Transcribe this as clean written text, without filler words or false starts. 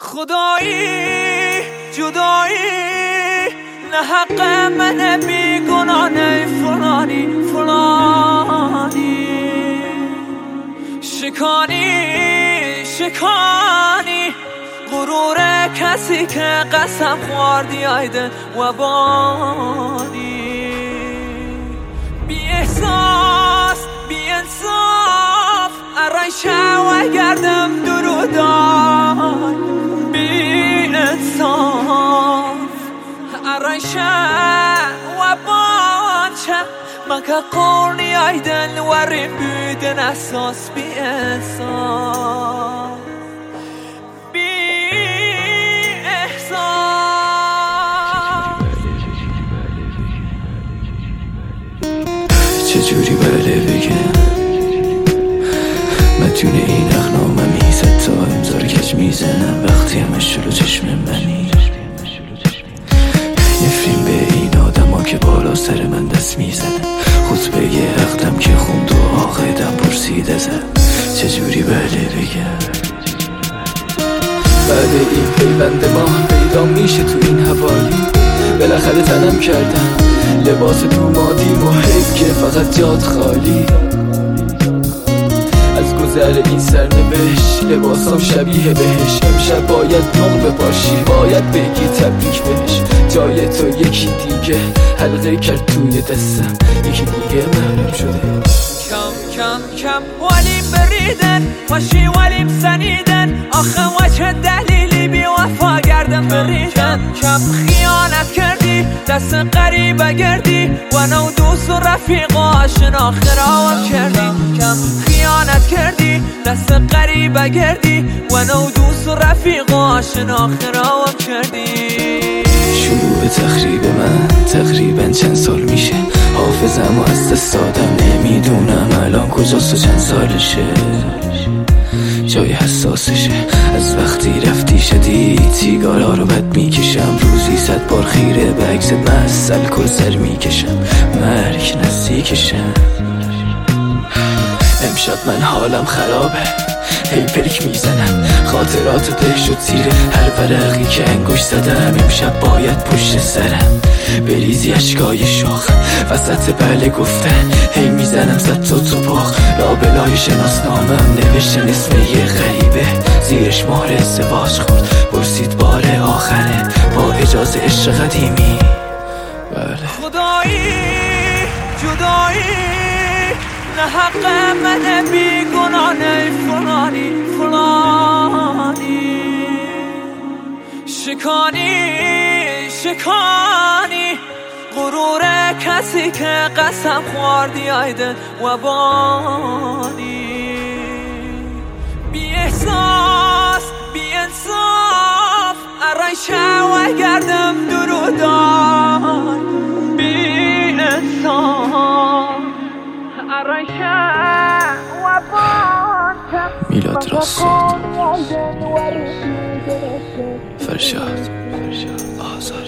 خدایی جدایی نه حق من بیگناه نه فلانی شکانی غرور کسی که قسم خوردی آیده و بانی بی احساس بی انصاف ارایشه و گردم درودای بی انصاف ارایشه و بانچه مکه قرنی آیدن وری بیدن احساس بی انصاف چجوری بله بگم مدیون این اخنامه میزد تا امضا رو کج میزنم وقتی همش جلو چشم منی نفرین به این آدم ها که بالا سر من دست میزنن خطبه عقدم که خوند و آقدم پرسید ازم چجوری بله بگم بعد این پیوند ما پیدا میشه تو این حوالی بالاخره تنم کردم لباس تو مادیم و حیف که فقط جاد خالی از گذر این سرنوشت لباسام شبیه بهش امشب باید نقل بپاشی باید بگی تبریک بهش جای تو یکی دیگه حلقه کرد توی دستم یکی دیگه معلوم شده کم ولیم بریدن باشی ولیم سنیدن آخه وچه دلیلی بی وفا گردن بریدن کم خیانت کردی دست قریبه گردی و نو دوست و رفیق و آشنا خراب کردی کم خیانت کردی دست قریبه گردی و نو دوست و رفیق و آشنا خراب کردی شروع تخریب من تقریبا چند سال میشه حافظم و از دست دادم نمیدونم الان کجاست و چند سالشه جای حساسشه از وقتی رفتی شدید سیگارا رو بد میکشم روزی 100 بار خیره به عکست مسل کل میکشم مرگ نزدیکشم امشب من حالم خرابه هی پریک میزنم خاطرات ته شد زیر هر ورقی که انگوش زدم امشب باید پشت سرم بریزی اشکای شاخ وسط بله گفتن هی میزنم زد تو باغ لابلای شناسنامم نوشتن اسم یه غریبه زیرش مهر ازدواج خورد پرسید بار آخره با اجازه عشق قدیمی بله خدایی جدایی نه حق من بیگناه نه فلانی شکانی غرور کسی که قسم خوردی آیده و بانی بی احساس بی انصاف ارایشه و گردم درودای بی انصاف میلاد راستاد فرشاد آزار